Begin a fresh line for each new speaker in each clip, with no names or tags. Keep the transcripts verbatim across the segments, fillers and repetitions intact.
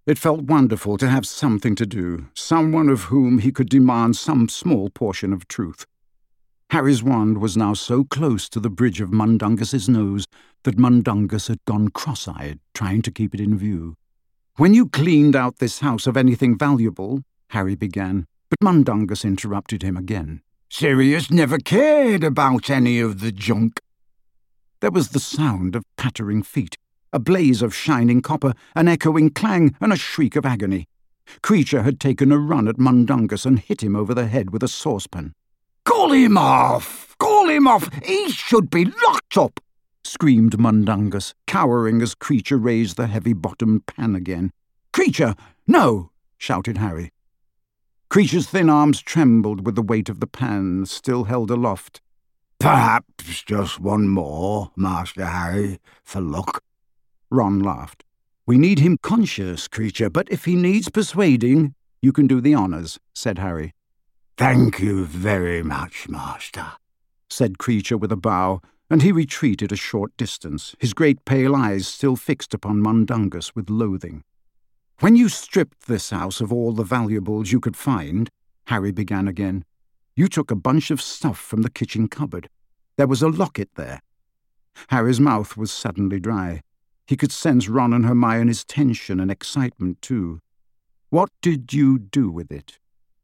It felt wonderful to have something to do, someone of whom he could demand some small portion of truth. Harry's wand was now so close to the bridge of Mundungus's nose that Mundungus had gone cross-eyed, trying to keep it in view. "When you cleaned out this house of anything valuable," Harry began, but Mundungus interrupted him again. "Sirius never cared about any of the junk." There was the sound of pattering feet, a blaze of shining copper, an echoing clang, and a shriek of agony. Kreacher had taken a run at Mundungus and hit him over the head with a saucepan. "Call him off! Call him off! He should be locked up!" screamed Mundungus, cowering as Kreacher raised the heavy-bottomed pan again. "Kreacher, no!" shouted Harry. Kreacher's thin arms trembled with the weight of the pan, still held aloft. "Perhaps just one more, Master Harry, for luck." Ron laughed. "We need him conscious, Kreacher, but if he needs persuading, you can do the honours," said Harry. "Thank you very much, Master," said Kreacher with a bow, and he retreated a short distance, his great pale eyes still fixed upon Mundungus with loathing. "When you stripped this house of all the valuables you could find," Harry began again, "you took a bunch of stuff from the kitchen cupboard. There was a locket there." Harry's mouth was suddenly dry. He could sense Ron and Hermione's tension and excitement, too. "What did you do with it?"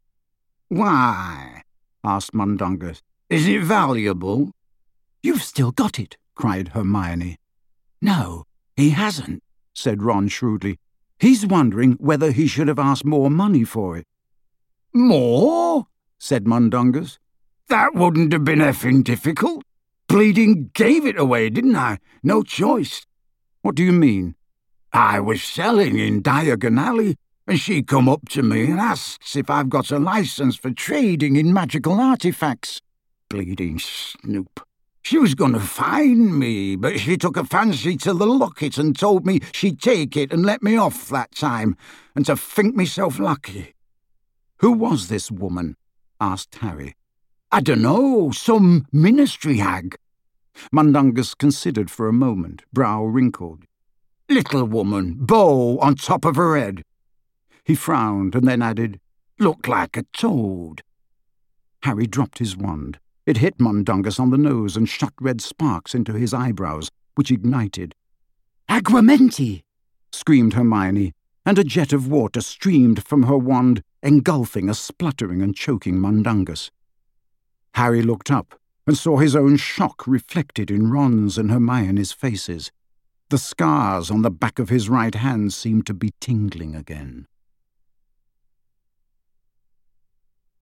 "Why?" asked Mundungus. "Is it valuable?" "You've still got it," cried Hermione. "No, he hasn't," said Ron shrewdly. "He's wondering whether he should have asked more money for it." "More?" said Mundungus. "That wouldn't have been effing difficult. Bleeding gave it away, didn't I? No choice." "What do you mean?" "I was selling in Diagon Alley, and she come up to me and asks if I've got a licence for trading in magical artefacts. Bleeding snoop. She was going to fine me, but she took a fancy to the locket and told me she'd take it and let me off that time, and to think myself lucky." "Who was this woman?" asked Harry. "I dunno, some ministry hag." Mundungus considered for a moment, brow wrinkled. "Little woman, bow on top of her head." He frowned and then added, "Looked like a toad." Harry dropped his wand. It hit Mundungus on the nose and shot red sparks into his eyebrows, which ignited. "Aguamenti!" screamed Hermione, and a jet of water streamed from her wand, engulfing a spluttering and choking Mundungus. Harry looked up and saw his own shock reflected in Ron's and Hermione's faces. The scars on the back of his right hand seemed to be tingling again.